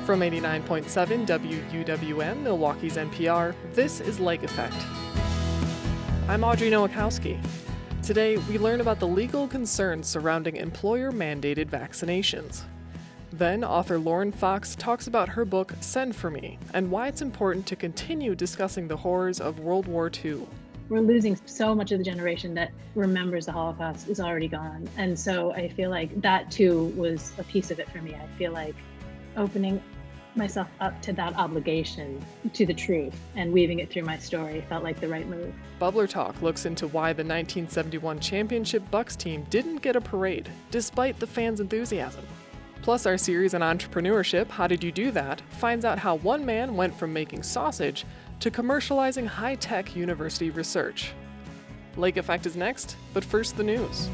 From 89.7 WUWM, Milwaukee's NPR, this is Lake Effect. I'm Audrey Nowakowski. Today, we learn about the legal concerns surrounding employer-mandated vaccinations. Then, author Lauren Fox talks about her book, Send For Me, and why it's important to continue discussing the horrors of World War II. We're losing so much of the generation that remembers the Holocaust is already gone. And so I feel like that too was a piece of it for me. I feel like opening myself up to that obligation to the truth and weaving it through my story felt like the right move. Bubbler Talk looks into why the 1971 championship Bucks team didn't get a parade, despite the fans' enthusiasm. Plus, our series on entrepreneurship, How Did You Do That?, finds out how one man went from making sausage to commercializing high-tech university research. Lake Effect is next, but first the news.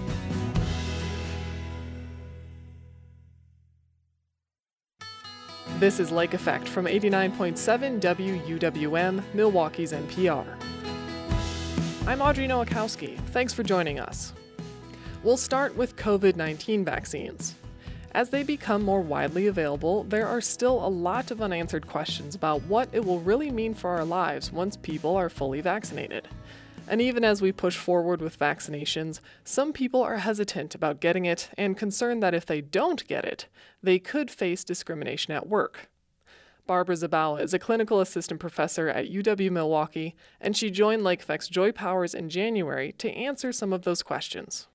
This is Lake Effect from 89.7 WUWM, Milwaukee's NPR. I'm Audrey Nowakowski. Thanks for joining us. We'll start with COVID-19 vaccines. As they become more widely available, there are still a lot of unanswered questions about what it will really mean for our lives once people are fully vaccinated. And even as we push forward with vaccinations, some people are hesitant about getting it and concerned that if they don't get it, they could face discrimination at work. Barbara Zabala is a clinical assistant professor at UW-Milwaukee, and she joined Lake Effect's Joy Powers in January to answer some of those questions.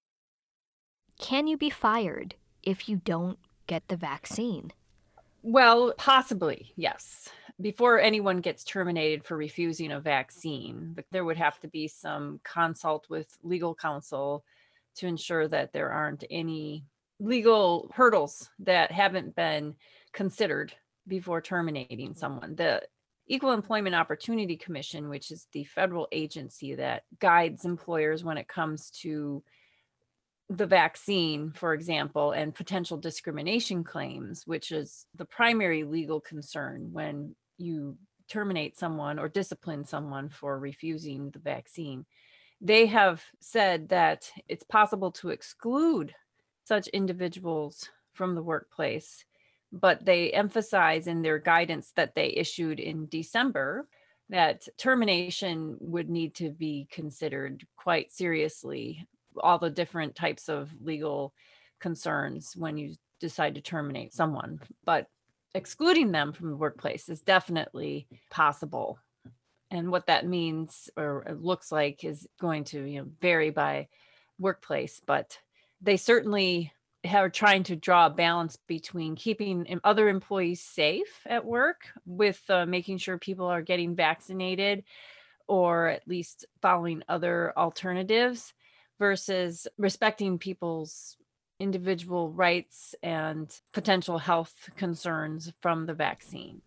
Can you be fired if you don't get the vaccine? Well, possibly, yes. Before anyone gets terminated for refusing a vaccine, there would have to be some consult with legal counsel to ensure that there aren't any legal hurdles that haven't been considered before terminating someone. The Equal Employment Opportunity Commission, which is the federal agency that guides employers when it comes to the vaccine, for example, and potential discrimination claims, which is the primary legal concern when you terminate someone or discipline someone for refusing the vaccine. They have said that it's possible to exclude such individuals from the workplace, but they emphasize in their guidance that they issued in December that termination would need to be considered quite seriously, all the different types of legal concerns when you decide to terminate someone. But excluding them from the workplace is definitely possible. And what that means or it looks like is going to vary by workplace, but they certainly are trying to draw a balance between keeping other employees safe at work with making sure people are getting vaccinated or at least following other alternatives versus respecting people's individual rights and potential health concerns from the vaccine.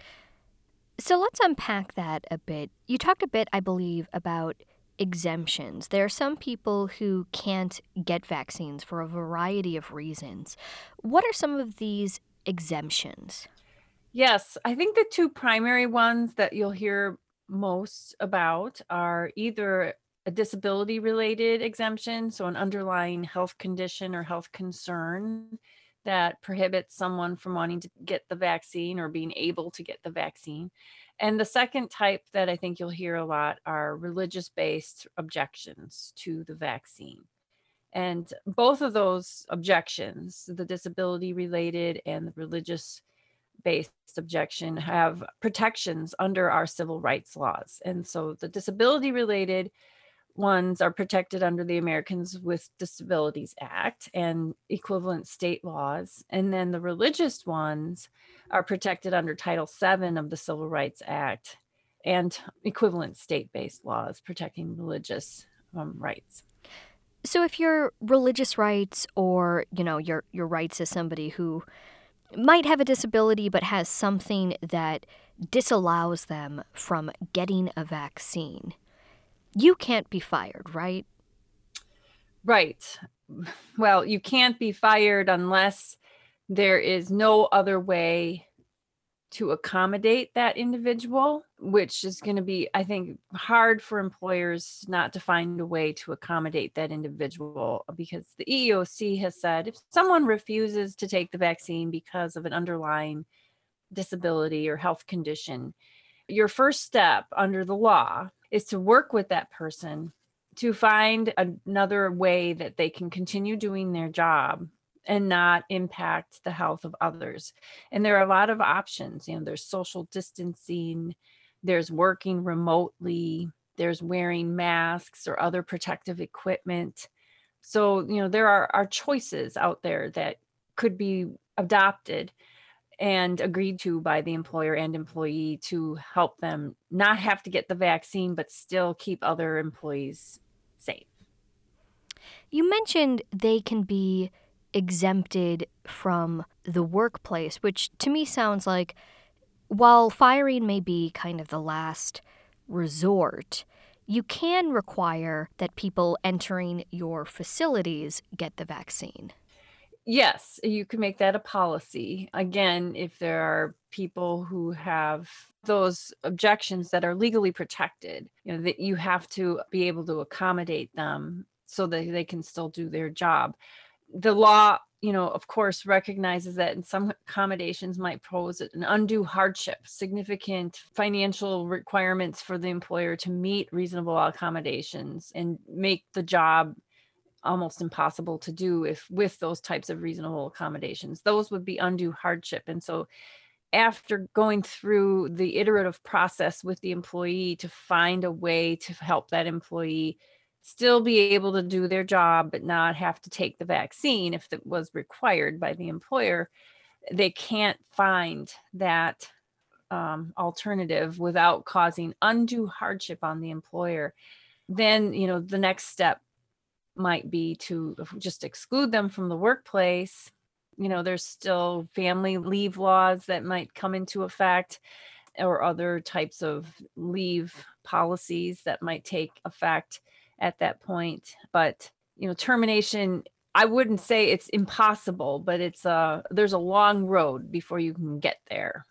So let's unpack that a bit. You talked a bit, I believe, about exemptions. There are some people who can't get vaccines for a variety of reasons. What are some of these exemptions? Yes, I think the two primary ones that you'll hear most about are either a disability-related exemption, so an underlying health condition or health concern that prohibits someone from wanting to get the vaccine or being able to get the vaccine. And the second type that I think you'll hear a lot are religious-based objections to the vaccine. And both of those objections, the disability-related and the religious-based objection, have protections under our civil rights laws. And so the disability-related ones are protected under the Americans with Disabilities Act and equivalent state laws. And then the religious ones are protected under Title VII of the Civil Rights Act and equivalent state-based laws protecting religious rights. So if your religious rights or, your rights as somebody who might have a disability but has something that disallows them from getting a vaccine, you can't be fired, right? Right. Well, you can't be fired unless there is no other way to accommodate that individual, which is going to be, I think, hard for employers not to find a way to accommodate that individual, because the EEOC has said if someone refuses to take the vaccine because of an underlying disability or health condition, your first step under the law is to work with that person to find another way that they can continue doing their job and not impact the health of others. And there are a lot of options. There's social distancing, there's working remotely, there's wearing masks or other protective equipment. So, there are choices out there that could be adopted and agreed to by the employer and employee to help them not have to get the vaccine, but still keep other employees safe. You mentioned they can be exempted from the workplace, which to me sounds like while firing may be kind of the last resort, you can require that people entering your facilities get the vaccine. Yes, you can make that a policy. Again, if there are people who have those objections that are legally protected, that you have to be able to accommodate them so that they can still do their job. The law, of course, recognizes that in some accommodations might pose an undue hardship, significant financial requirements for the employer to meet reasonable accommodations and make the job almost impossible to do if with those types of reasonable accommodations. Those would be undue hardship. And so after going through the iterative process with the employee to find a way to help that employee still be able to do their job, but not have to take the vaccine if it was required by the employer, they can't find that alternative without causing undue hardship on the employer. Then, the next step might be to just exclude them from the workplace. There's still family leave laws that might come into effect or other types of leave policies that might take effect at that point. But, termination, I wouldn't say it's impossible, but there's a long road before you can get there.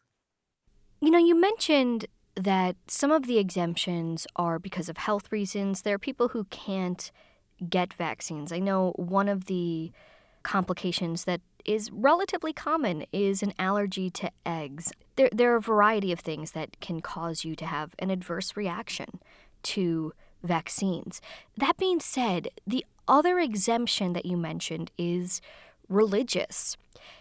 You mentioned that some of the exemptions are because of health reasons. There are people who can't get vaccines. I know one of the complications that is relatively common is an allergy to eggs. There are a variety of things that can cause you to have an adverse reaction to vaccines. That being said, the other exemption that you mentioned is religious.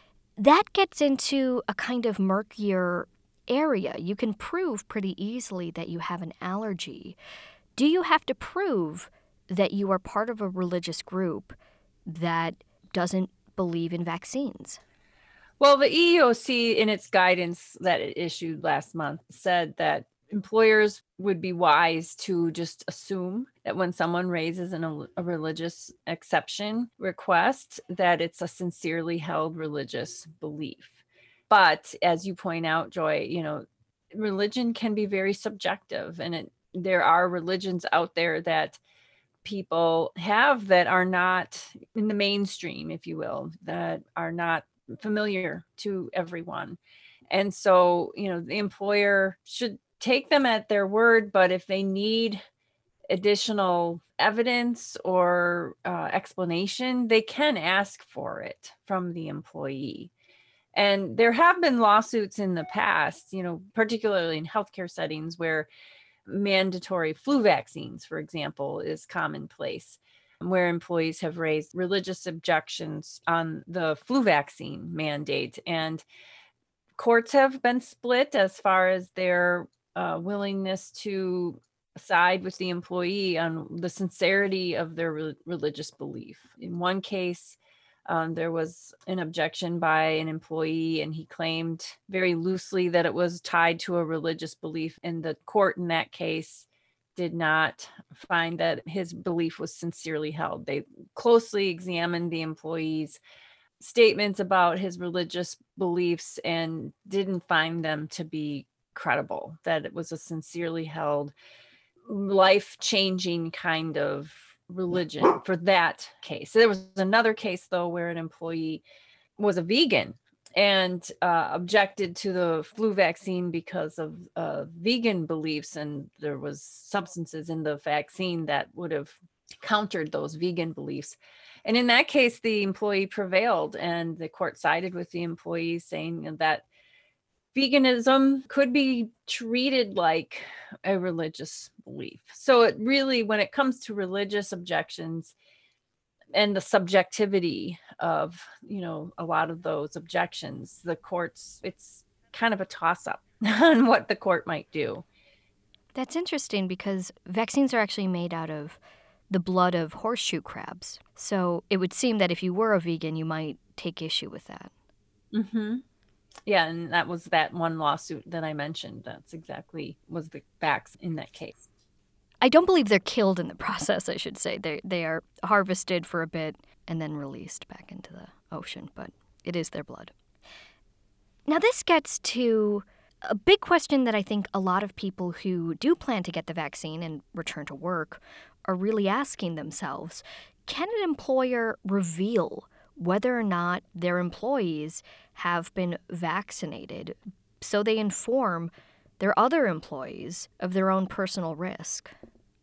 That gets into a kind of murkier area. You can prove pretty easily that you have an allergy. Do you have to prove that you are part of a religious group that doesn't believe in vaccines? Well, the EEOC, in its guidance that it issued last month, said that employers would be wise to just assume that when someone raises a religious exception request, that it's a sincerely held religious belief. But as you point out, Joy, religion can be very subjective, and there are religions out there that people have that are not in the mainstream, if you will, that are not familiar to everyone. And so, the employer should take them at their word, but if they need additional evidence or explanation, they can ask for it from the employee. And there have been lawsuits in the past, particularly in healthcare settings where mandatory flu vaccines, for example, is commonplace, where employees have raised religious objections on the flu vaccine mandate. And courts have been split as far as their willingness to side with the employee on the sincerity of their religious belief. In one case, there was an objection by an employee, and he claimed very loosely that it was tied to a religious belief. And the court in that case did not find that his belief was sincerely held. They closely examined the employee's statements about his religious beliefs and didn't find them to be credible, that it was a sincerely held, life-changing kind of religion for that case. There was another case, though, where an employee was a vegan and objected to the flu vaccine because of vegan beliefs, and there was substances in the vaccine that would have countered those vegan beliefs. And in that case, the employee prevailed, and the court sided with the employee, saying that veganism could be treated like a religious belief. So it really, when it comes to religious objections and the subjectivity of, a lot of those objections, the courts, it's kind of a toss-up on what the court might do. That's interesting because vaccines are actually made out of the blood of horseshoe crabs. So it would seem that if you were a vegan, you might take issue with that. Mm-hmm. Yeah, and that was that one lawsuit that I mentioned. That's exactly was the facts in that case. I don't believe they're killed in the process, I should say. They are harvested for a bit and then released back into the ocean, but it is their blood. Now this gets to a big question that I think a lot of people who do plan to get the vaccine and return to work are really asking themselves. Can an employer reveal whether or not their employees have been vaccinated so they inform their other employees of their own personal risk?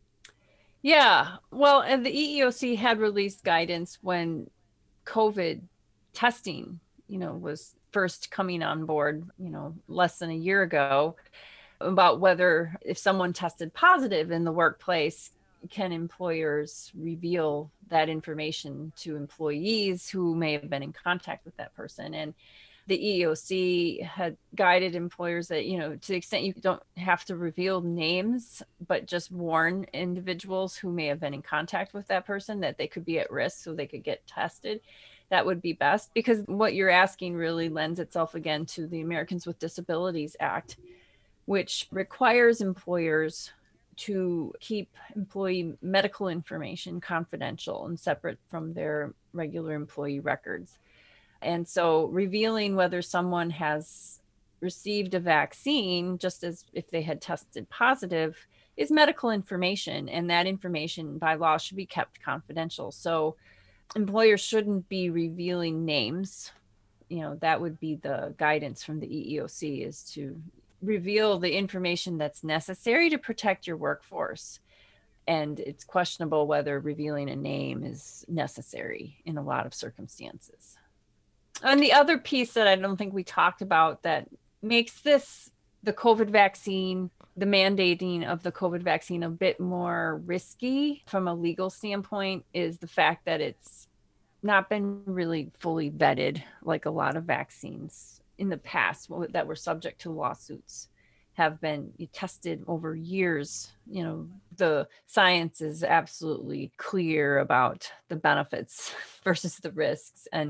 Yeah, well, and the EEOC had released guidance when COVID testing, was first coming on board, less than a year ago, about whether if someone tested positive in the workplace, can employers reveal that information to employees who may have been in contact with that person. And the EEOC had guided employers that, to the extent you don't have to reveal names, but just warn individuals who may have been in contact with that person that they could be at risk so they could get tested. That would be best, because what you're asking really lends itself again to the Americans with Disabilities Act, which requires employers to keep employee medical information confidential and separate from their regular employee records. And so revealing whether someone has received a vaccine, just as if they had tested positive, is medical information. And that information by law should be kept confidential. So employers shouldn't be revealing names. That would be the guidance from the EEOC, is to reveal the information that's necessary to protect your workforce. And it's questionable whether revealing a name is necessary in a lot of circumstances. And the other piece that I don't think we talked about that makes the COVID vaccine, the mandating of the COVID vaccine a bit more risky from a legal standpoint, is the fact that it's not been really fully vetted like a lot of vaccines in the past that were subject to lawsuits have been tested over years. The science is absolutely clear about the benefits versus the risks. And,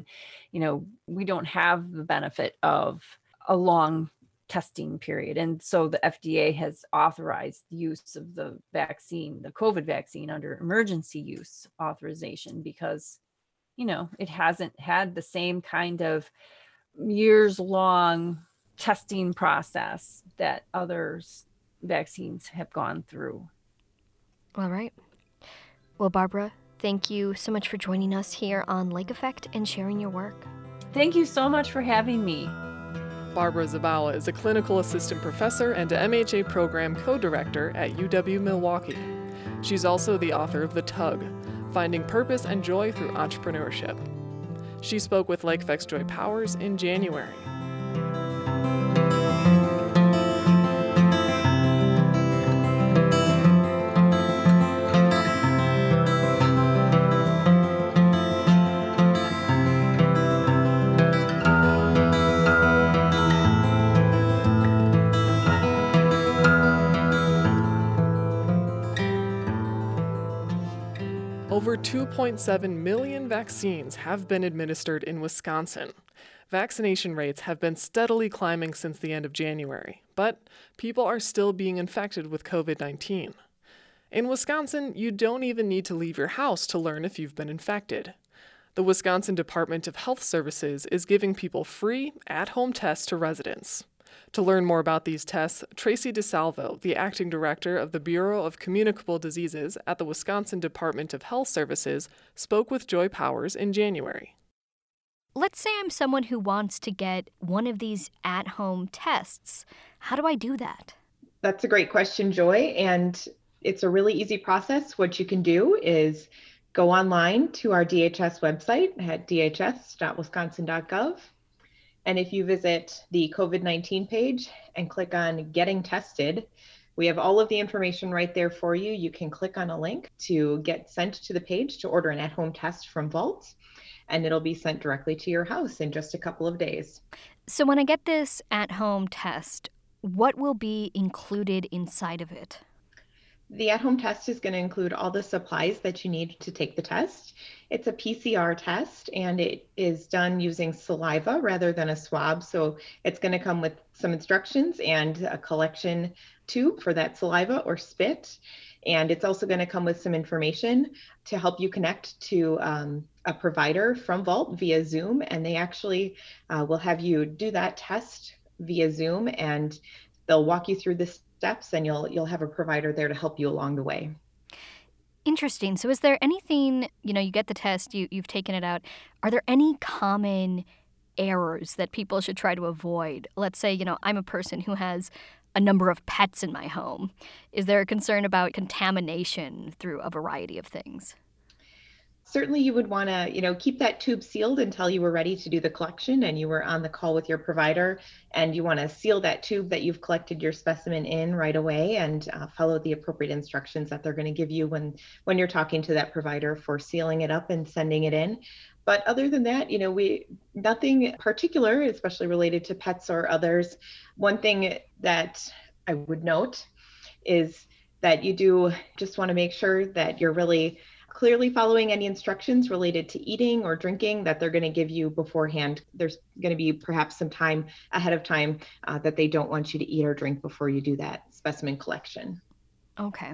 we don't have the benefit of a long testing period. And so the FDA has authorized the use of the vaccine, the COVID vaccine, under emergency use authorization because, it hasn't had the same kind of years-long testing process that other vaccines have gone through. All right. Well, Barbara, thank you so much for joining us here on Lake Effect and sharing your work. Thank you so much for having me. Barbara Zavala is a clinical assistant professor and a MHA program co-director at UW-Milwaukee. She's also the author of The Tug, Finding Purpose and Joy Through Entrepreneurship. She spoke with Lake Effect's Joy Powers in January. Over 2.7 million vaccines have been administered in Wisconsin. Vaccination rates have been steadily climbing since the end of January, but people are still being infected with COVID-19. In Wisconsin, you don't even need to leave your house to learn if you've been infected. The Wisconsin Department of Health Services is giving people free, at-home tests to residents. To learn more about these tests, Tracy DeSalvo, the acting director of the Bureau of Communicable Diseases at the Wisconsin Department of Health Services, spoke with Joy Powers in January. Let's say I'm someone who wants to get one of these at-home tests. How do I do that? That's a great question, Joy, and it's a really easy process. What you can do is go online to our DHS website at dhs.wisconsin.gov. And if you visit the COVID-19 page and click on Getting Tested, we have all of the information right there for you. You can click on a link to get sent to the page to order an at-home test from Vault, and it'll be sent directly to your house in just a couple of days. So when I get this at-home test, what will be included inside of it? The at-home test is going to include all the supplies that you need to take the test. It's a PCR test, and it is done using saliva rather than a swab. So it's going to come with some instructions and a collection tube for that saliva or spit. And it's also going to come with some information to help you connect to a provider from Vault via Zoom. And they actually will have you do that test via Zoom, and they'll walk you through the steps, and you'll have a provider there to help you along the way. Interesting. So is there anything, you get the test, you've taken it out. Are there any common errors that people should try to avoid? Let's say, I'm a person who has a number of pets in my home. Is there a concern about contamination through a variety of things? Certainly you would want to, keep that tube sealed until you were ready to do the collection and you were on the call with your provider, and you want to seal that tube that you've collected your specimen in right away, and follow the appropriate instructions that they're going to give you when you're talking to that provider for sealing it up and sending it in. But other than that, nothing particular, especially related to pets or others. One thing that I would note is that you do just want to make sure that you're really clearly following any instructions related to eating or drinking that they're going to give you beforehand. There's going to be perhaps some time ahead of time that they don't want you to eat or drink before you do that specimen collection. Okay.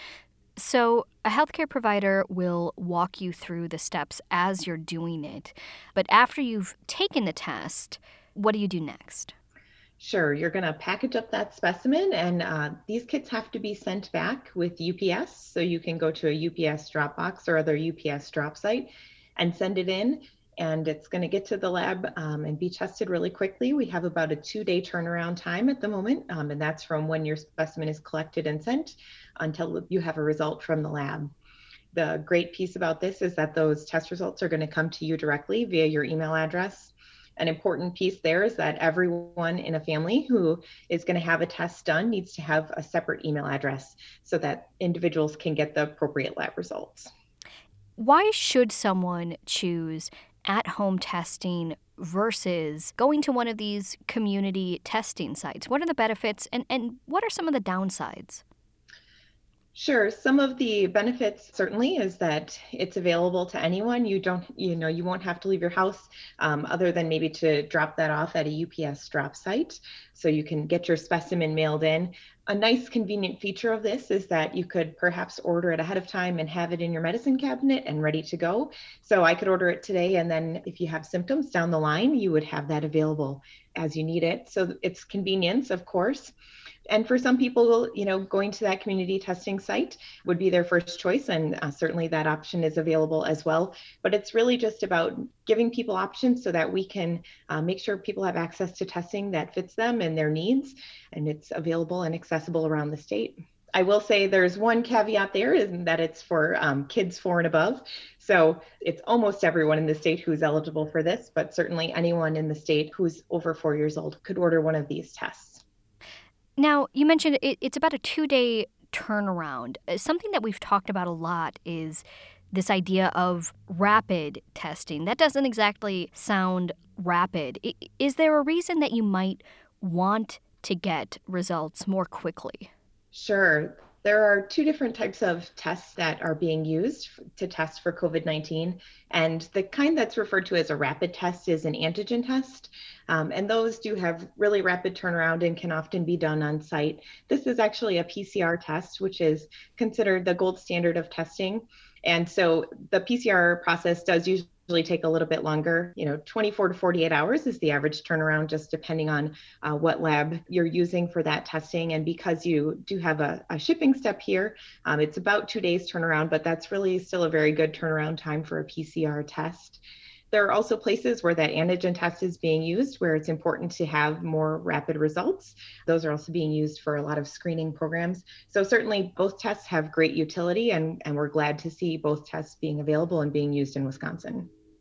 So a healthcare provider will walk you through the steps as you're doing it. But after you've taken the test, what do you do next? Sure. You're going to package up that specimen, and these kits have to be sent back with UPS. So you can go to a UPS drop box or other UPS drop site and send it in, and it's going to get to the lab and be tested really quickly. We have about a 2-day turnaround time at the moment, and that's from when your specimen is collected and sent until you have a result from the lab. The great piece about this is that those test results are going to come to you directly via your email address. An important piece there is that everyone in a family who is going to have a test done needs to have a separate email address so that individuals can get the appropriate lab results. Why should someone choose at-home testing versus going to one of these community testing sites? What are the benefits and what are some of the downsides? Sure. Some of the benefits certainly is that it's available to anyone. You won't have to leave your house other than maybe to drop that off at a UPS drop site. So you can get your specimen mailed in. A nice convenient feature of this is that you could perhaps order it ahead of time and have it in your medicine cabinet and ready to go. So I could order it today, and then if you have symptoms down the line, you would have that available as you need it. So it's convenience, of course. And for some people, going to that community testing site would be their first choice, and certainly that option is available as well. But it's really just about giving people options so that we can make sure people have access to testing that fits them and their needs, and it's available and accessible around the state. I will say there's one caveat there, is that it's for kids 4 and above. So it's almost everyone in the state who's eligible for this, but certainly anyone in the state who's over 4 years old could order one of these tests. Now, you mentioned it's about a 2-day turnaround. Something that we've talked about a lot is this idea of rapid testing. That doesn't exactly sound rapid. Is there a reason that you might want to get results more quickly? Sure. There are 2 different types of tests that are being used to test for COVID-19. And the kind that's referred to as a rapid test is an antigen test. And those do have really rapid turnaround and can often be done on site. This is actually a PCR test, which is considered the gold standard of testing. And so the PCR process does usually take a little bit longer. 24 to 48 hours is the average turnaround, just depending on what lab you're using for that testing. And because you do have a shipping step here, it's about 2 days turnaround, but that's really still a very good turnaround time for a PCR test. There are also places where that antigen test is being used, where it's important to have more rapid results. Those are also being used for a lot of screening programs. So certainly both tests have great utility, and we're glad to see both tests being available and being used in Wisconsin.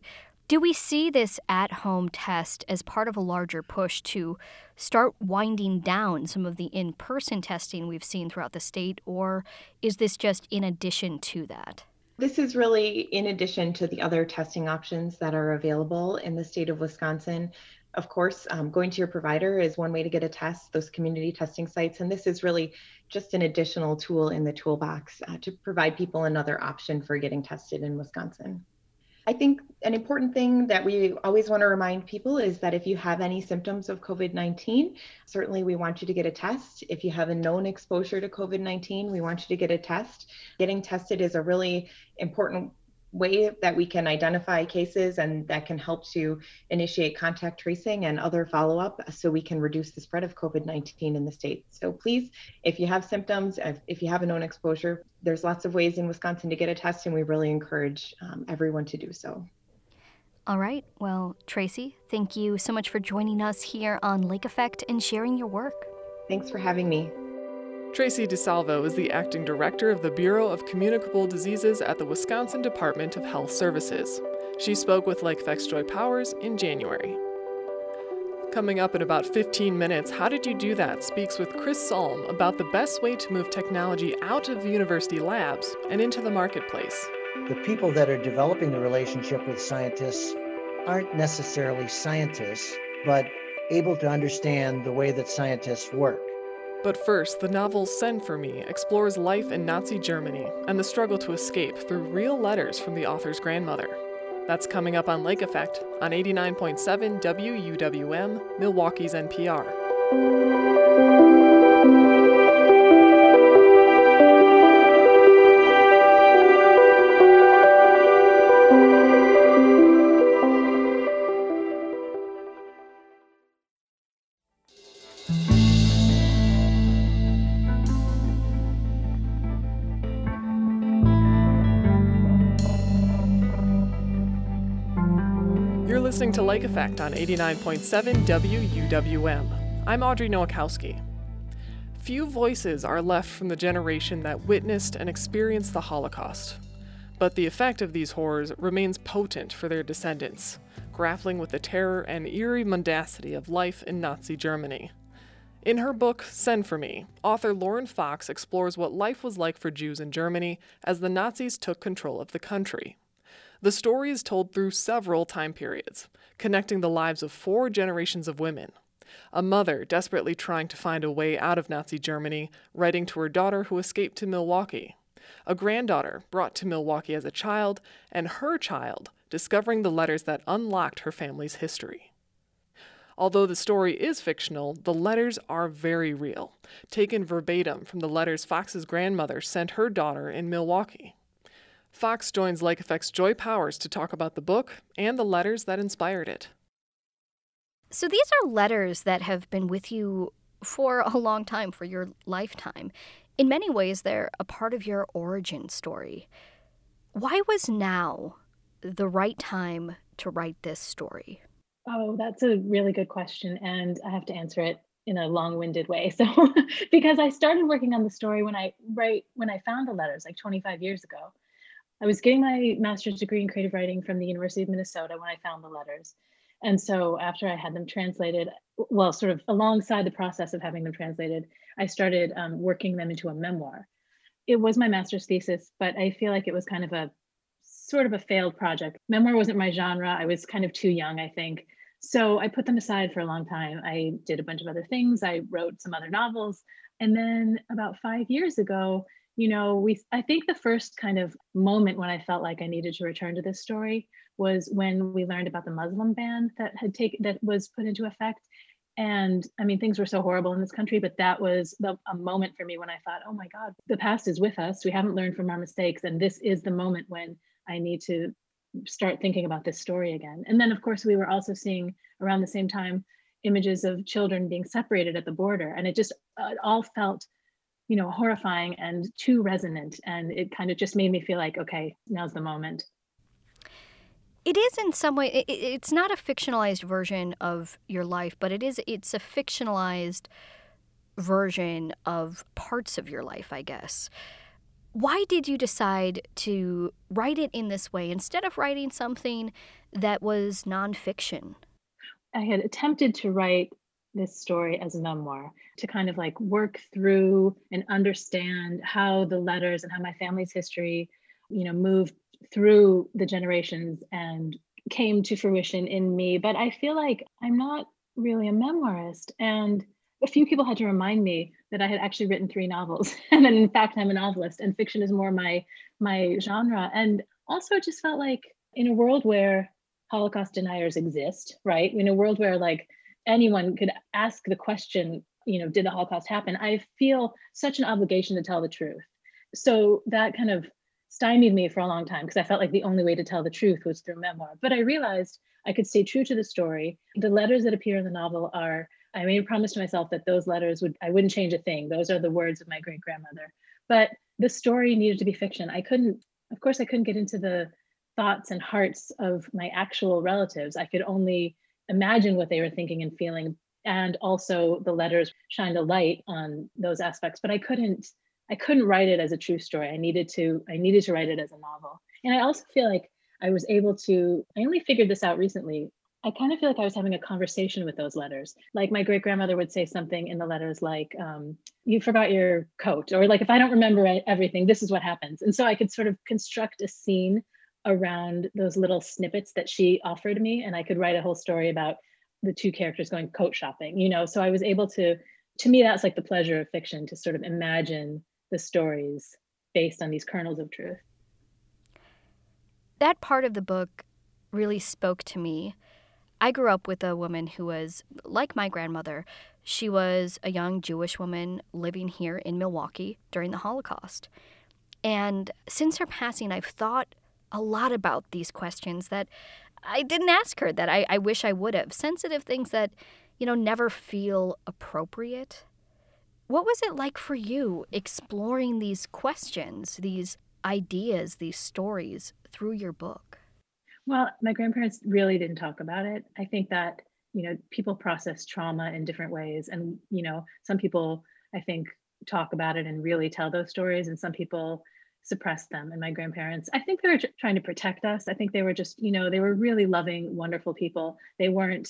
Do we see this at-home test as part of a larger push to start winding down some of the in-person testing we've seen throughout the state, or is this just in addition to that? This is really in addition to the other testing options that are available in the state of Wisconsin. Of course, going to your provider is one way to get a test, those community testing sites, and this is really just an additional tool in the toolbox to provide people another option for getting tested in Wisconsin. I think an important thing that we always want to remind people is that if you have any symptoms of COVID-19, certainly we want you to get a test. If you have a known exposure to COVID-19, we want you to get a test. Getting tested is a really important way that we can identify cases, and that can help to initiate contact tracing and other follow-up so we can reduce the spread of COVID-19 in the state. So please, if you have symptoms, if you have a known exposure, there's lots of ways in Wisconsin to get a test, and we really encourage everyone to do so. All right. Well, Tracy, thank you so much for joining us here on Lake Effect and sharing your work. Thanks for having me. Tracy DeSalvo is the acting director of the Bureau of Communicable Diseases at the Wisconsin Department of Health Services. She spoke with Lake Effect's Joy Powers in January. Coming up in about 15 minutes, How Did You Do That? Speaks with Chris Salm about the best way to move technology out of university labs and into the marketplace. The people that are developing the relationship with scientists aren't necessarily scientists, but able to understand the way that scientists work. But first, the novel Send for Me explores life in Nazi Germany and the struggle to escape through real letters from the author's grandmother. That's coming up on Lake Effect on 89.7 WUWM, Milwaukee's NPR. Listening to Lake Effect on 89.7 WUWM. I'm Audrey Nowakowski. Few voices are left from the generation that witnessed and experienced the Holocaust. But the effect of these horrors remains potent for their descendants, grappling with the terror and eerie mendacity of life in Nazi Germany. In her book, Send for Me, author Lauren Fox explores what life was like for Jews in Germany as the Nazis took control of the country. The story is told through several time periods, connecting the lives of 4 generations of women. A mother desperately trying to find a way out of Nazi Germany, writing to her daughter who escaped to Milwaukee. A granddaughter brought to Milwaukee as a child, and her child discovering the letters that unlocked her family's history. Although the story is fictional, the letters are very real, taken verbatim from the letters Fox's grandmother sent her daughter in Milwaukee. Fox joins Lake Effect's Joy Powers to talk about the book and the letters that inspired it. So these are letters that have been with you for a long time, for your lifetime. In many ways, they're a part of your origin story. Why was now the right time to write this story? Oh, that's a really good question, and I have to answer it in a long-winded way. So, because I started working on the story when I found the letters, like 25 years ago. I was getting my master's degree in creative writing from the University of Minnesota when I found the letters. And so after I had them translated, well, sort of alongside the process of having them translated, I started working them into a memoir. It was my master's thesis, but I feel like it was kind of a sort of a failed project. Memoir wasn't my genre. I was kind of too young, I think. So I put them aside for a long time. I did a bunch of other things. I wrote some other novels. And then about 5 years ago, I think the first kind of moment when I felt like I needed to return to this story was when we learned about the Muslim ban that was put into effect. And I mean, things were so horrible in this country, but that was a moment for me when I thought, oh my God, the past is with us. We haven't learned from our mistakes. And this is the moment when I need to start thinking about this story again. And then of course, we were also seeing around the same time images of children being separated at the border. And it just all felt horrifying and too resonant. And it kind of just made me feel like, okay, now's the moment. It is in some way, it's not a fictionalized version of your life, but it's a fictionalized version of parts of your life, I guess. Why did you decide to write it in this way instead of writing something that was nonfiction? I had attempted to write this story as a memoir to kind of like work through and understand how the letters and how my family's history, moved through the generations and came to fruition in me. But I feel like I'm not really a memoirist. And a few people had to remind me that I had actually written 3 novels and that in fact I'm a novelist and fiction is more my genre. And also it just felt like in a world where Holocaust deniers exist, right? In a world where like anyone could ask the question, did the Holocaust happen? I feel such an obligation to tell the truth. So that kind of stymied me for a long time because I felt like the only way to tell the truth was through memoir. But I realized I could stay true to the story. The letters that appear in the novel I made a promise to myself that those letters I wouldn't change a thing. Those are the words of my great grandmother. But the story needed to be fiction. I couldn't get into the thoughts and hearts of my actual relatives. I could only imagine what they were thinking and feeling. And also the letters shined a light on those aspects, but I couldn't write it as a true story. I needed to write it as a novel. And I also feel like I only figured this out recently. I kind of feel like I was having a conversation with those letters. Like my great grandmother would say something in the letters like, you forgot your coat, or like, if I don't remember everything, this is what happens. And so I could sort of construct a scene around those little snippets that she offered me. And I could write a whole story about the 2 characters going coat shopping, So I was able to me, that's like the pleasure of fiction, to sort of imagine the stories based on these kernels of truth. That part of the book really spoke to me. I grew up with a woman who was like my grandmother. She was a young Jewish woman living here in Milwaukee during the Holocaust. And since her passing, I've thought a lot about these questions that I didn't ask her, that I wish I would have. Sensitive things that, never feel appropriate. What was it like for you exploring these questions, these ideas, these stories through your book? Well, my grandparents really didn't talk about it. I think that, people process trauma in different ways. And, some people, I think, talk about it and really tell those stories, and some people suppress them. And my grandparents, I think they were trying to protect us. I think they were just, they were really loving, wonderful people. They weren't,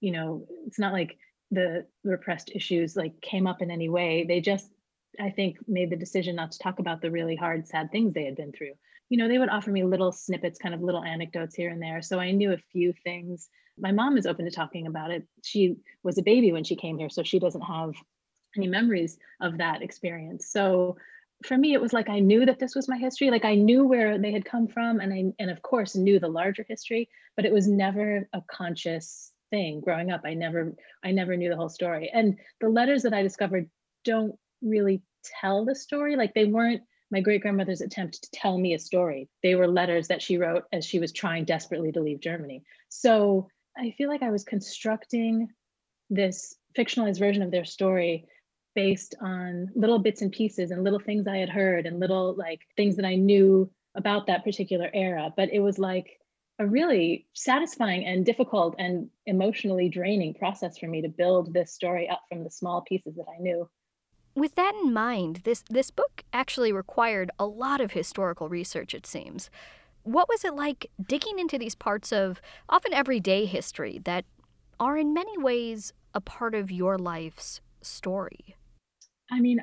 it's not like the repressed issues like came up in any way. They just, I think, made the decision not to talk about the really hard, sad things they had been through. They would offer me little snippets, kind of little anecdotes here and there. So I knew a few things. My mom is open to talking about it. She was a baby when she came here, so she doesn't have any memories of that experience. So for me, it was like I knew that this was my history. Like I knew where they had come from, and of course knew the larger history, but it was never a conscious thing growing up. I never knew the whole story. And the letters that I discovered don't really tell the story. Like they weren't my great grandmother's attempt to tell me a story. They were letters that she wrote as she was trying desperately to leave Germany. So I feel like I was constructing this fictionalized version of their story based on little bits and pieces and little things I had heard and little like things that I knew about that particular era. But it was like a really satisfying and difficult and emotionally draining process for me to build this story up from the small pieces that I knew. With that in mind, this book actually required a lot of historical research, it seems. What was it like digging into these parts of often everyday history that are in many ways a part of your life's story? I mean,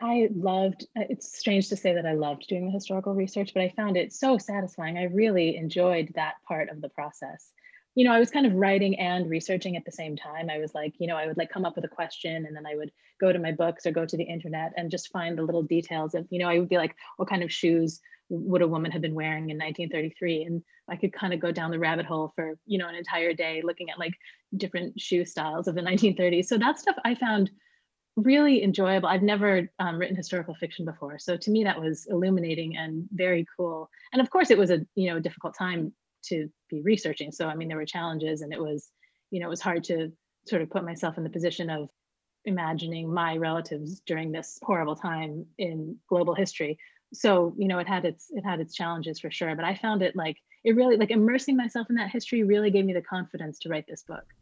it's strange to say that I loved doing the historical research, but I found it so satisfying. I really enjoyed that part of the process. I was kind of writing and researching at the same time. I was like, I would like come up with a question and then I would go to my books or go to the internet and just find the little details of, I would be like, what kind of shoes would a woman have been wearing in 1933? And I could kind of go down the rabbit hole for, an entire day looking at like different shoe styles of the 1930s. So that stuff I found really enjoyable. I've never written historical fiction before. So to me, that was illuminating and very cool. And of course, it was a difficult time to be researching. So, I mean, there were challenges and it was hard to sort of put myself in the position of imagining my relatives during this horrible time in global history. So, it had its challenges for sure. But I found it like, it really, like immersing myself in that history really gave me the confidence to write this book.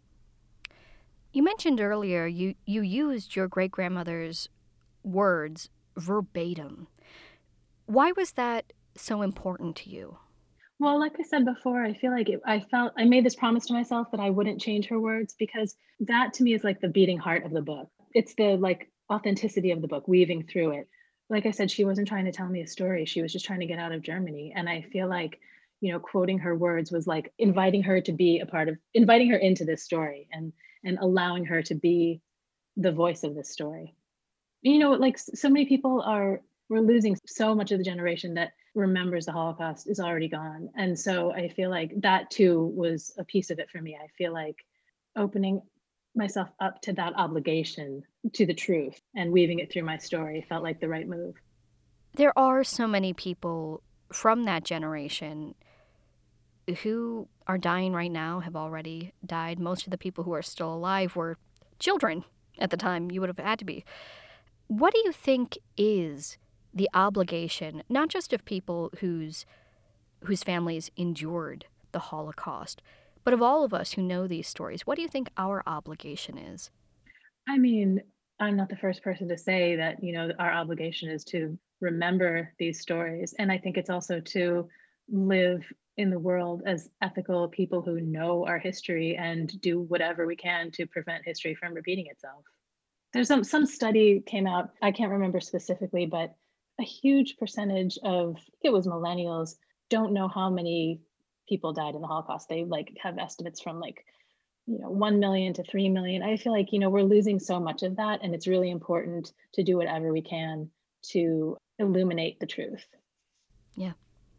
You mentioned earlier you used your great-grandmother's words verbatim. Why was that so important to you? Well, like I said before, I feel like I made this promise to myself that I wouldn't change her words, because that to me is like the beating heart of the book. It's the like authenticity of the book weaving through it. Like I said, she wasn't trying to tell me a story. She was just trying to get out of Germany. And I feel like, quoting her words was like inviting her into this story and allowing her to be the voice of this story. Like so many people we're losing so much of the generation that remembers the Holocaust is already gone. And so I feel like that too was a piece of it for me. I feel like opening myself up to that obligation to the truth and weaving it through my story felt like the right move. There are so many people from that generation who are dying right now, have already died. Most of the people who are still alive were children at the time. You would have had to be. What do you think is the obligation, not just of people whose families endured the Holocaust, but of all of us who know these stories? What do you think our obligation is? I mean, I'm not the first person to say that, our obligation is to remember these stories. And I think it's also to live in the world as ethical people who know our history and do whatever we can to prevent history from repeating itself. There's some study came out, I can't remember specifically, but a huge percentage of, I think it was millennials, don't know how many people died in the Holocaust. They have estimates from 1 million to 3 million. I feel like, we're losing so much of that, and it's really important to do whatever we can to illuminate the truth. Yeah.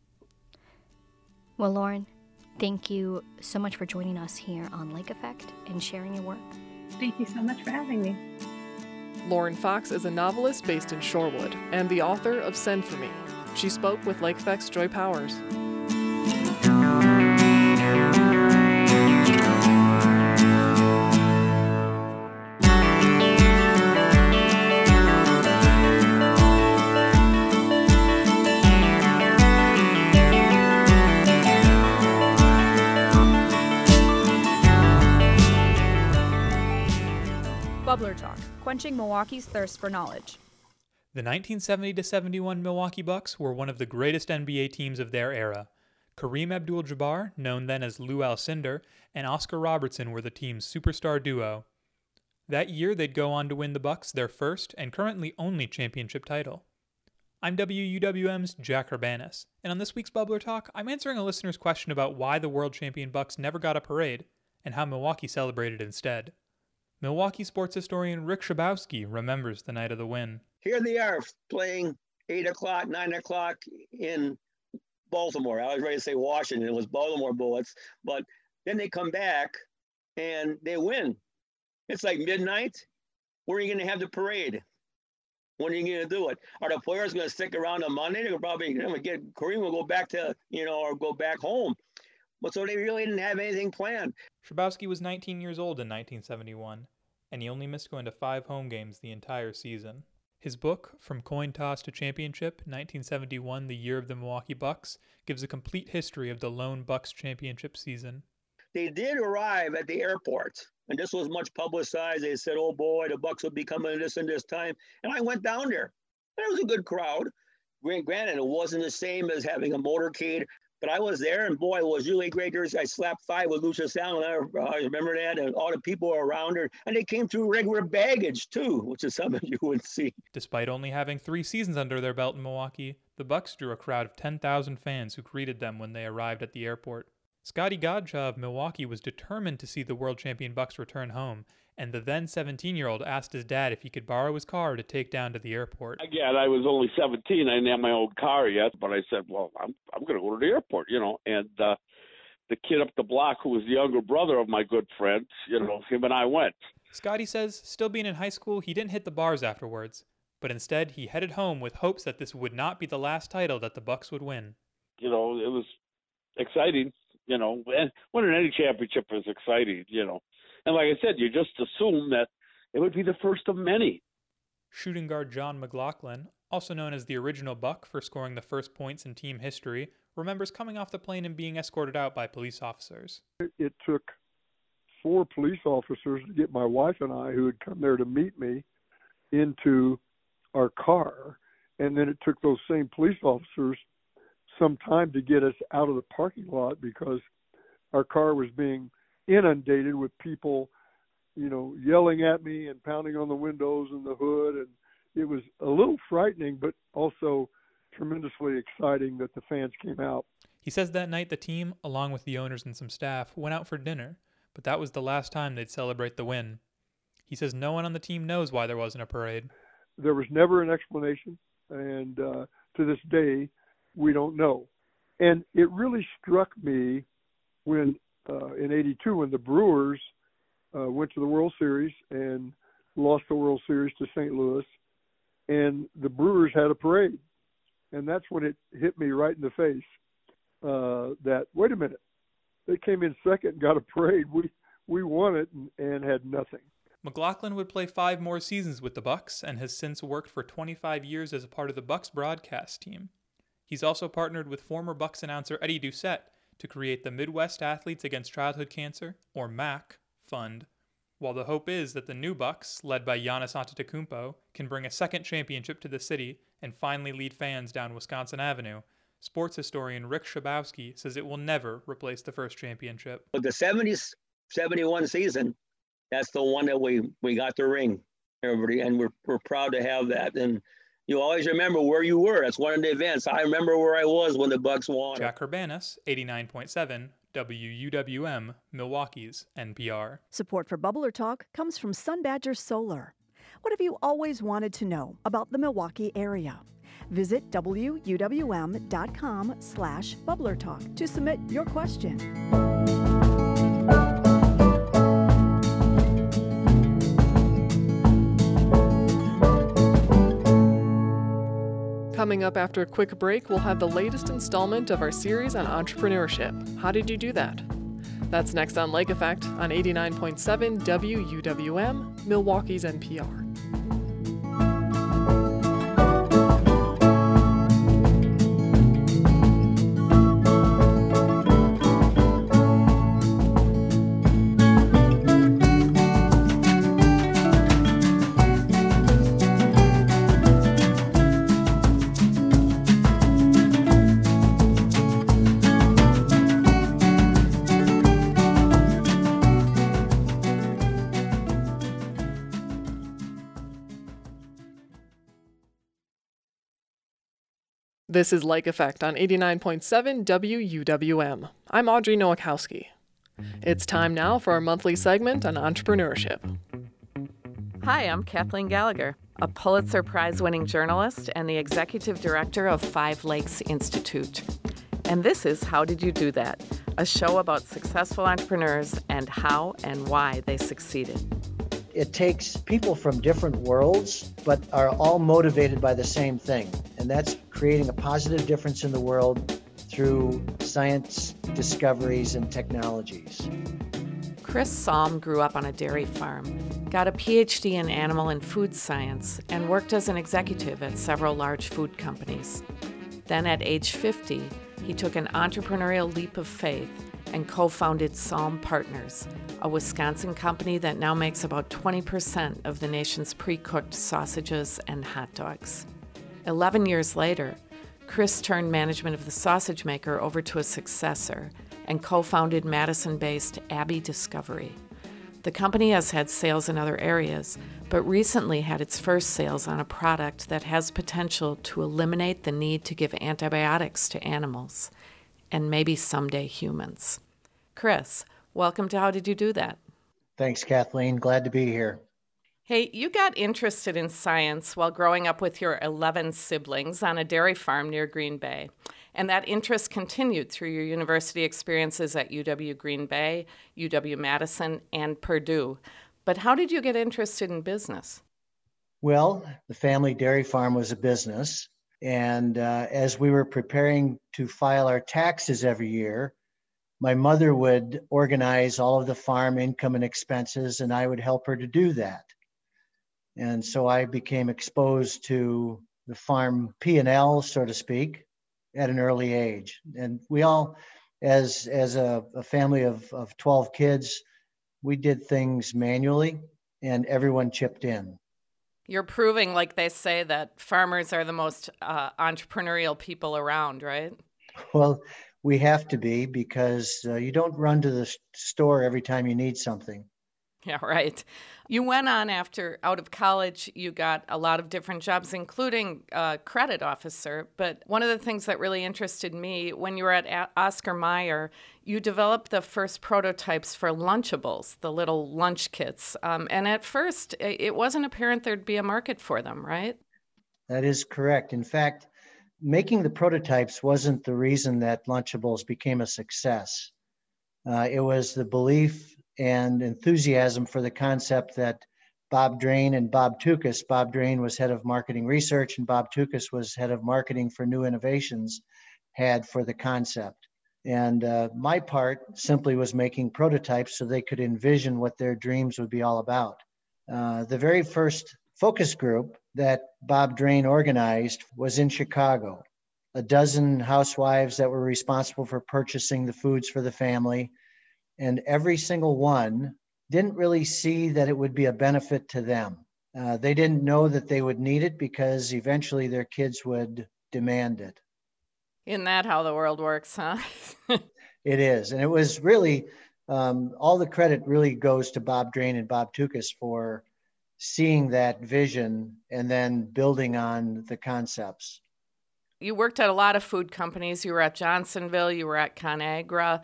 Well, Lauren, thank you so much for joining us here on Lake Effect and sharing your work. Thank you so much for having me. Lauren Fox is a novelist based in Shorewood and the author of Send For Me. She spoke with Lake Effect's Joy Powers. Bubbler Talk, quenching Milwaukee's thirst for knowledge. The 1970-71 Milwaukee Bucks were one of the greatest NBA teams of their era. Kareem Abdul-Jabbar, known then as Lou Alcindor, and Oscar Robertson were the team's superstar duo. That year, they'd go on to win the Bucks their first and currently only championship title. I'm WUWM's Jack Urbanis, and on this week's Bubbler Talk, I'm answering a listener's question about why the world champion Bucks never got a parade, and how Milwaukee celebrated instead. Milwaukee sports historian Rick Schabowski remembers the night of the win. Here they are playing 8 o'clock, 9 o'clock in Baltimore. I was ready to say Washington. It was Baltimore Bullets. But then they come back and they win. It's like midnight. Where are you going to have the parade? When are you going to do it? Are the players going to stick around on Monday? They're probably going to get Kareem will go back to, or go back home. But so they really didn't have anything planned. Schabowski was 19 years old in 1971, and he only missed going to 5 home games the entire season. His book, From Coin Toss to Championship, 1971, The Year of the Milwaukee Bucks, gives a complete history of the lone Bucks championship season. They did arrive at the airport, and this was much publicized. They said, oh boy, the Bucks will be coming this and this time. And I went down there. And it was a good crowd. Granted, it wasn't the same as having a motorcade, but I was there, and boy, it was really great. I slapped 5 with Lucia Sound. I remember that, and all the people were around her, and they came through regular baggage too, which is something you wouldn't see. Despite only having 3 seasons under their belt in Milwaukee, the Bucks drew a crowd of 10,000 fans who greeted them when they arrived at the airport. Scotty Godshaw of Milwaukee was determined to see the world champion Bucks return home, and the then 17-year-old asked his dad if he could borrow his car to take down to the airport. Again, I was only 17. I didn't have my own car yet, but I said, well, I'm going to go to the airport, and the kid up the block who was the younger brother of my good friend, him and I went. Scotty says, still being in high school, he didn't hit the bars afterwards, but instead he headed home with hopes that this would not be the last title that the Bucks would win. It was exciting, and winning any championship is exciting, And like I said, you just assume that it would be the first of many. Shooting guard John McLaughlin, also known as the original Buck for scoring the first points in team history, remembers coming off the plane and being escorted out by police officers. It took 4 police officers to get my wife and I, who had come there to meet me, into our car. And then it took those same police officers some time to get us out of the parking lot because our car was being inundated with people, yelling at me and pounding on the windows and the hood. And it was a little frightening, but also tremendously exciting that the fans came out. He says that night the team, along with the owners and some staff, went out for dinner, but that was the last time they'd celebrate the win. He says no one on the team knows why there wasn't a parade. There was never an explanation, and to this day, we don't know. And it really struck me when, in '82, when the Brewers went to the World Series and lost the World Series to St. Louis, and the Brewers had a parade. And that's when it hit me right in the face that, wait a minute, they came in second and got a parade. We won it and had nothing. McLaughlin would play 5 more seasons with the Bucks and has since worked for 25 years as a part of the Bucks broadcast team. He's also partnered with former Bucks announcer Eddie Doucette to create the Midwest Athletes Against Childhood Cancer, or MAC, fund. While the hope is that the new Bucks, led by Giannis Antetokounmpo, can bring a second championship to the city and finally lead fans down Wisconsin Avenue, sports historian Rick Schabowski says it will never replace the first championship. But the 70-71 season, that's the one that we got the ring, everybody, and we're proud to have that. And you always remember where you were. That's one of the events. I remember where I was when the Bucks won. Jack Urbanis, 89.7 WUWM, Milwaukee's NPR. Support for Bubbler Talk comes from Sun Badger Solar. What have you always wanted to know about the Milwaukee area? Visit wuwm.com/bubblertalk to submit your question. Coming up after a quick break, we'll have the latest installment of our series on entrepreneurship. How did you do that? That's next on Lake Effect on 89.7 WUWM, Milwaukee's NPR. This is Lake Effect on 89.7 WUWM. I'm Audrey Nowakowski. It's time now for our monthly segment on entrepreneurship. Hi, I'm Kathleen Gallagher, a Pulitzer Prize-winning journalist and the executive director of Five Lakes Institute. And this is How Did You Do That? A show about successful entrepreneurs and how and why they succeeded. It takes people from different worlds, but are all motivated by the same thing, and that's creating a positive difference in the world through science, discoveries, and technologies. Chris Salm grew up on a dairy farm, got a PhD in animal and food science, and worked as an executive at several large food companies. Then at age 50, he took an entrepreneurial leap of faith and co-founded Salm Partners, a Wisconsin company that now makes about 20% of the nation's pre-cooked sausages and hot dogs. 11 years later, Chris turned management of the sausage maker over to a successor and co-founded Madison-based Abbey Discovery. The company has had sales in other areas, but recently had its first sales on a product that has potential to eliminate the need to give antibiotics to animals, and maybe someday humans. Chris, welcome to How Did You Do That? Thanks, Kathleen. Glad to be here. Hey, you got interested in science while growing up with your 11 siblings on a dairy farm near Green Bay. And that interest continued through your university experiences at UW Green Bay, UW-Madison, and Purdue. But how did you get interested in business? Well, the family dairy farm was a business. And as we were preparing to file our taxes every year, my mother would organize all of the farm income and expenses, and I would help her to do that. And so I became exposed to the farm P&L, so to speak, at an early age. And we all, as a family of 12 kids, we did things manually, and everyone chipped in. You're proving, like they say, that farmers are the most entrepreneurial people around, right? Well, we have to be, because you don't run to the store every time you need something. Yeah, right. You went on after out of college, you got a lot of different jobs, including credit officer. But one of the things that really interested me, when you were at Oscar Mayer, you developed the first prototypes for Lunchables, the little lunch kits. And at first, it wasn't apparent there'd be a market for them, right? That is correct. In fact, making the prototypes wasn't the reason that Lunchables became a success. It was the belief and enthusiasm for the concept that Bob Drain and Bob Tukas. Bob Drain was head of marketing research and Bob Tukas was head of marketing for new innovations, had for the concept. And my part simply was making prototypes so they could envision what their dreams would be all about. The very first focus group that Bob Drain organized was in Chicago. A dozen housewives that were responsible for purchasing the foods for the family. And every single one didn't really see that it would be a benefit to them. They didn't know that they would need it because eventually their kids would demand it. Isn't that how the world works, huh? It is. And it was really, all the credit really goes to Bob Drain and Bob Tukas for seeing that vision and then building on the concepts. You worked at a lot of food companies. You were at Johnsonville, you were at ConAgra.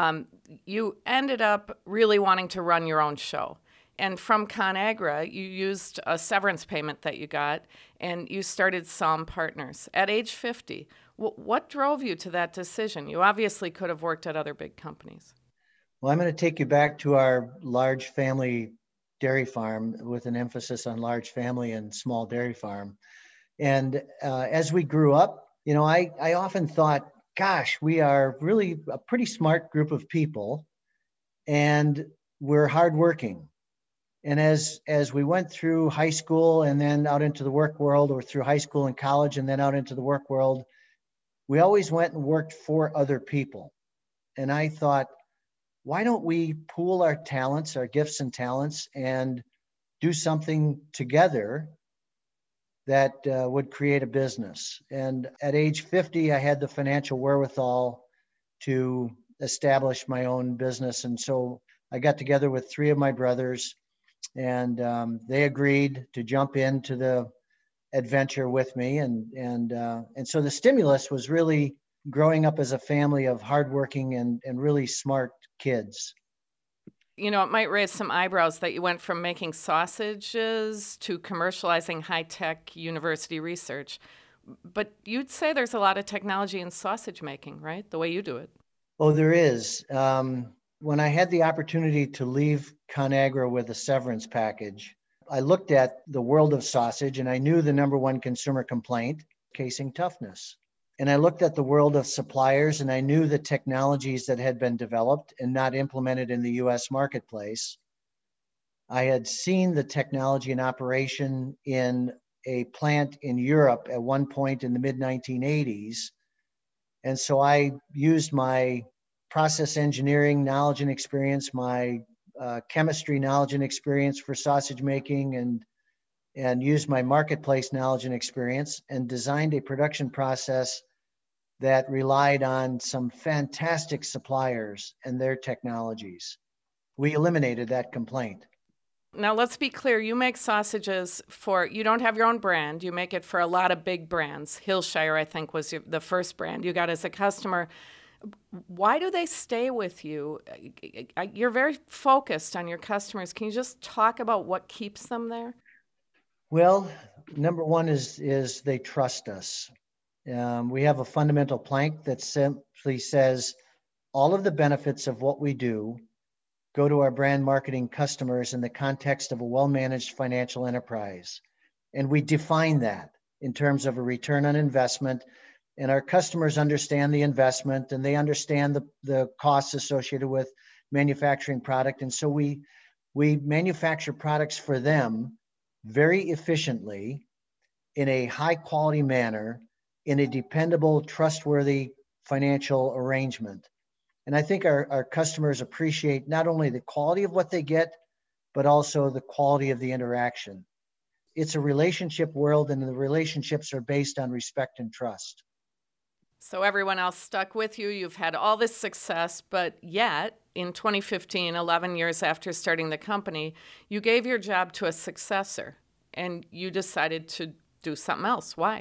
You ended up really wanting to run your own show. And from ConAgra, you used a severance payment that you got, and you started Somm Partners at age 50. What drove you to that decision? You obviously could have worked at other big companies. Well, I'm going to take you back to our large family dairy farm with an emphasis on large family and small dairy farm. And as we grew up, you know, I often thought, gosh, we are really a pretty smart group of people and we're hardworking. And as we went through high school and then out into the work world, or through high school and college and then out into the work world, we always went and worked for other people. And I thought, why don't we pool our talents, our gifts and talents, and do something together that would create a business? And at age 50, I had the financial wherewithal to establish my own business. And so I got together with three of my brothers, and they agreed to jump into the adventure with me. And so the stimulus was really growing up as a family of hardworking and really smart kids. You know, it might raise some eyebrows that you went from making sausages to commercializing high-tech university research. But you'd say there's a lot of technology in sausage making, right? The way you do it. Oh, there is. When I had the opportunity to leave ConAgra with a severance package, I looked at the world of sausage and I knew the number one consumer complaint, casing toughness. And I looked at the world of suppliers and I knew the technologies that had been developed and not implemented in the US marketplace. I had seen the technology in operation in a plant in Europe at one point in the mid-1980s. And so I used my process engineering knowledge and experience, my chemistry knowledge and experience for sausage making, and used my marketplace knowledge and experience and designed a production process that relied on some fantastic suppliers and their technologies. We eliminated that complaint. Now, let's be clear. You make sausages you don't have your own brand. You make it for a lot of big brands. Hillshire, I think, was the first brand you got as a customer. Why do they stay with you? You're very focused on your customers. Can you just talk about what keeps them there? Well, number one is they trust us. We have a fundamental plank that simply says all of the benefits of what we do go to our brand marketing customers in the context of a well-managed financial enterprise. And we define that in terms of a return on investment. And our customers understand the investment and they understand the costs associated with manufacturing product. And so we manufacture products for them very efficiently in a high quality manner, in a dependable, trustworthy financial arrangement. And I think our customers appreciate not only the quality of what they get, but also the quality of the interaction. it's a relationship world, and the relationships are based on respect and trust. So everyone else stuck with you. You've had all this success, but yet in 2015, 11 years after starting the company, you gave your job to a successor and you decided to do something else. Why?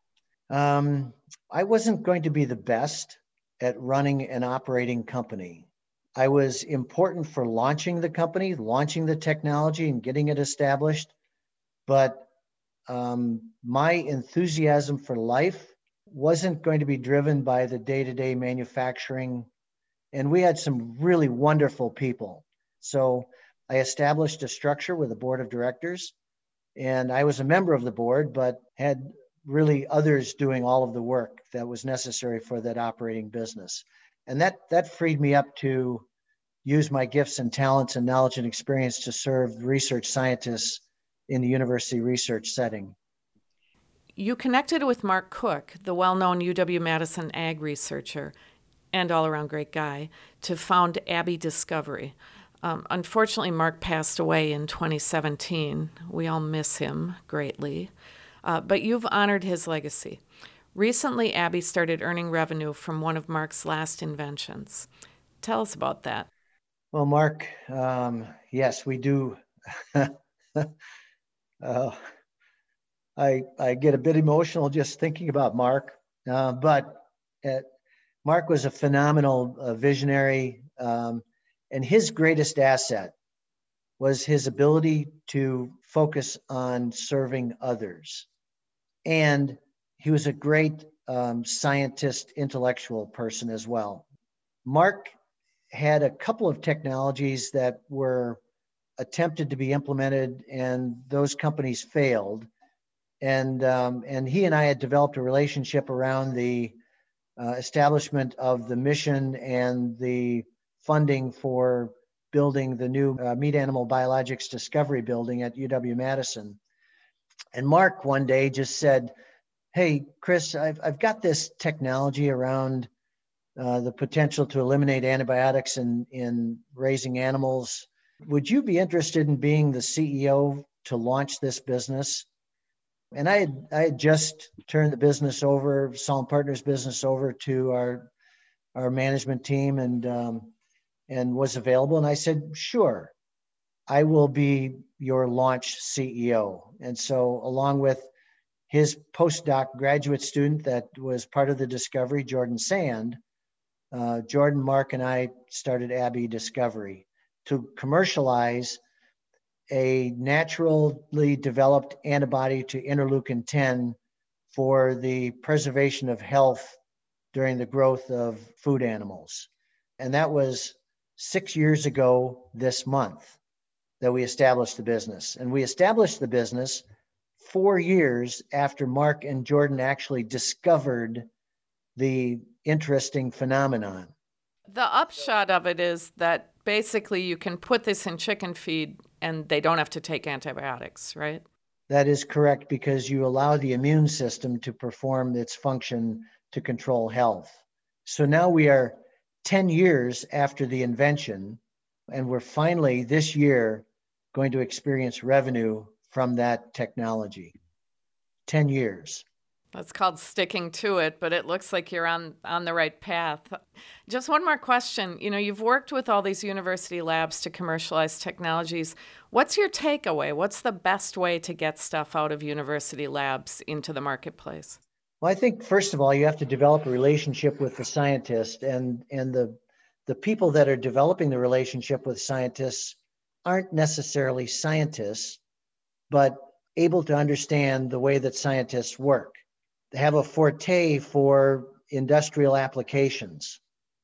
I wasn't going to be the best at running an operating company. I was important for launching the company, launching the technology and getting it established. But my enthusiasm for life wasn't going to be driven by the day-to-day manufacturing. And we had some really wonderful people. So I established a structure with a board of directors, and I was a member of the board, but had really others doing all of the work that was necessary for that operating business. And that freed me up to use my gifts and talents and knowledge and experience to serve research scientists in the university research setting. You connected with Mark Cook, the well-known UW-Madison ag researcher and all-around great guy, to found Abbey Discovery. Unfortunately, Mark passed away in 2017. We all miss him greatly, but you've honored his legacy. Recently, Abbey started earning revenue from one of Mark's last inventions. Tell us about that. Well, Mark, yes, we do. I get a bit emotional just thinking about Mark, but Mark was a phenomenal visionary, and his greatest asset was his ability to focus on serving others. And he was a great scientist, intellectual person as well. Mark had a couple of technologies that were attempted to be implemented, and those companies failed. And he and I had developed a relationship around the establishment of the mission and the funding for building the new Meat Animal Biologics Discovery Building at UW-Madison. And Mark one day just said, "Hey, Chris, I've got this technology around the potential to eliminate antibiotics in raising animals. Would you be interested in being the CEO to launch this business?" And I had just turned the business over, Solemn Partners business over to our management team and was available. And I said, "Sure, I will be your launch CEO." And so along with his postdoc graduate student that was part of the discovery, Jordan Sand, Jordan, Mark, and I started Abbey Discovery to commercialize a naturally developed antibody to interleukin-10 for the preservation of health during the growth of food animals. And that was 6 years ago this month that we established the business. And we established the business 4 years after Mark and Jordan actually discovered the interesting phenomenon. The upshot of it is that basically you can put this in chicken feed and they don't have to take antibiotics, right? That is correct, because you allow the immune system to perform its function to control health. So now we are 10 years after the invention, and we're finally this year going to experience revenue from that technology. 10 years. That's called sticking to it, but it looks like you're on the right path. Just one more question. You know, you've worked with all these university labs to commercialize technologies. What's your takeaway? What's the best way to get stuff out of university labs into the marketplace? Well, I think, first of all, you have to develop a relationship with the scientist, and the people that are developing the relationship with scientists aren't necessarily scientists, but able to understand the way that scientists work. They have a forte for industrial applications.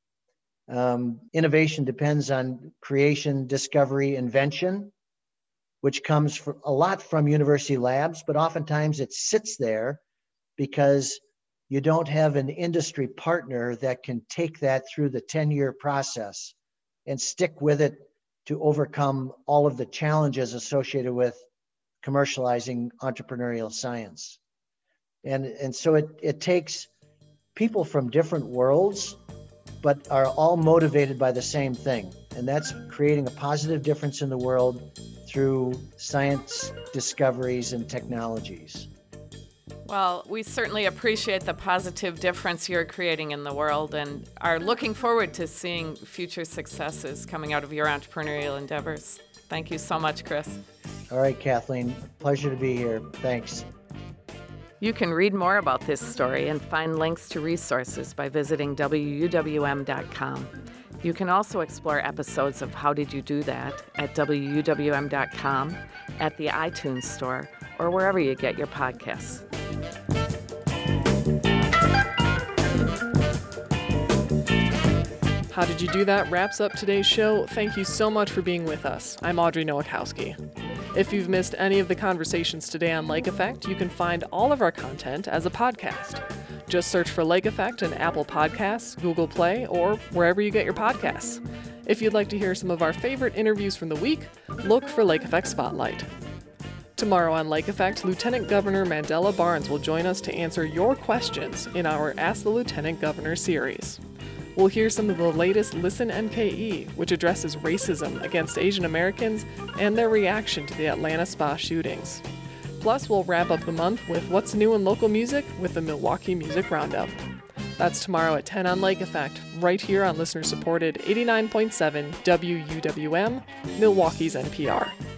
Innovation depends on creation, discovery, invention, which comes a lot from university labs, but oftentimes it sits there because you don't have an industry partner that can take that through the 10-year process and stick with it to overcome all of the challenges associated with commercializing entrepreneurial science. And so it takes people from different worlds but are all motivated by the same thing, and that's creating a positive difference in the world through science discoveries and technologies. Well, we certainly appreciate the positive difference you're creating in the world and are looking forward to seeing future successes coming out of your entrepreneurial endeavors. Thank you so much, Chris. All right, Kathleen, pleasure to be here. Thanks. You can read more about this story and find links to resources by visiting WUWM.com. You can also explore episodes of How Did You Do That at WUWM.com, at the iTunes Store, or wherever you get your podcasts. How Did You Do That wraps up today's show. Thank you so much for being with us. I'm Audrey Nowakowski. If you've missed any of the conversations today on Lake Effect, you can find all of our content as a podcast. Just search for Lake Effect in Apple Podcasts, Google Play, or wherever you get your podcasts. If you'd like to hear some of our favorite interviews from the week, look for Lake Effect Spotlight. Tomorrow on Lake Effect, Lieutenant Governor Mandela Barnes will join us to answer your questions in our Ask the Lieutenant Governor series. We'll hear some of the latest Listen NKE, which addresses racism against Asian Americans and their reaction to the Atlanta spa shootings. Plus, we'll wrap up the month with what's new in local music with the Milwaukee Music Roundup. That's tomorrow at 10 on Lake Effect, right here on listener-supported 89.7 WUWM, Milwaukee's NPR.